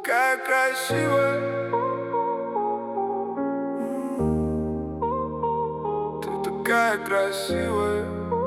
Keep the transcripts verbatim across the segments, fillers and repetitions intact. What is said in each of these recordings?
такая красивая, ты такая красивая,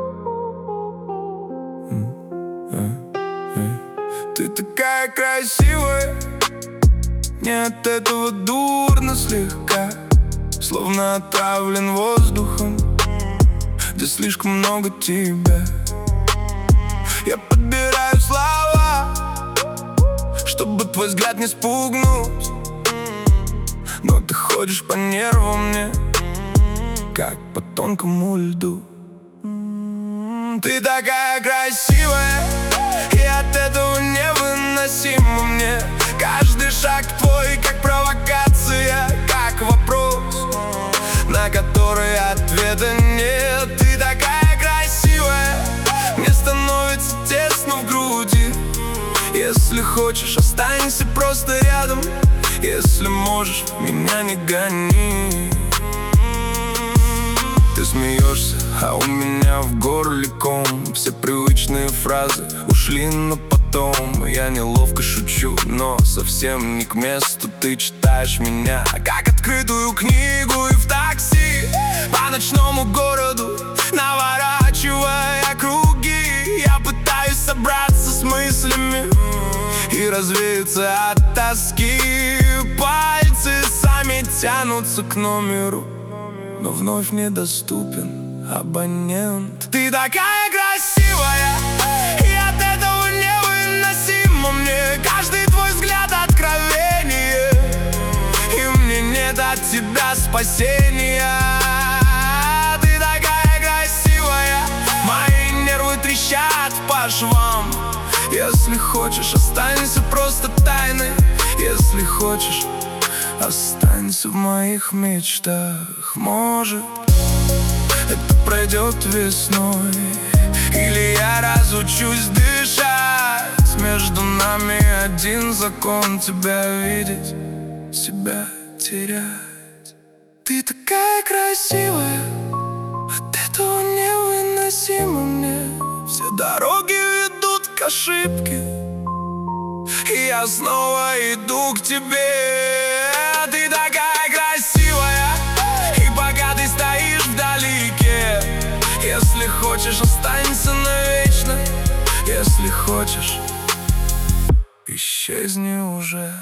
ты такая красивая. Мне от этого дурно слегка, словно отравлен воздухом, где слишком много тебя. Я подбираю слова, чтобы твой взгляд не спугнуть, но ты ходишь по нервам мне, как по тонкому льду. Ты такая красивая, и от этого невыносимо мне. Каждый шаг твой как провокация, как вопрос, на который ответа нет. Ты такая красивая, мне становится тесно в груди. Если хочешь, останься просто рядом. Если можешь, меня не гони. Ты смеешься, а у меня в горле ком. Все привычные фразы ушли на потом. Я неловко шучу, но совсем не к месту. Ты читаешь меня, как открытую книгу. И в такси по ночному городу, наворачивая круги, я пытаюсь собраться с мыслями и развеяться от тоски. Пальцы сами тянутся к номеру, но вновь недоступен абонент. Ты такая красивая, и от этого невыносимо мне. Каждый твой взгляд откровение, и мне нет от тебя спасения. Ты такая красивая, мои нервы трещат по швам. Если хочешь, останься просто тайной. Если хочешь, останься в моих мечтах. Может, это пройдет весной, или я разучусь дышать. Между нами один закон: тебя видеть, себя терять. Ты такая красивая, от этого невыносимо мне. Все дороги ведут к ошибке, и я снова иду к тебе. Ты такая красивая, и пока ты стоишь вдалеке, если хочешь, останься навечно. Если хочешь, исчезни уже.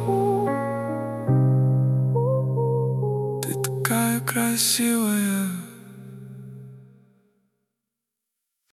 Ты такая красивая.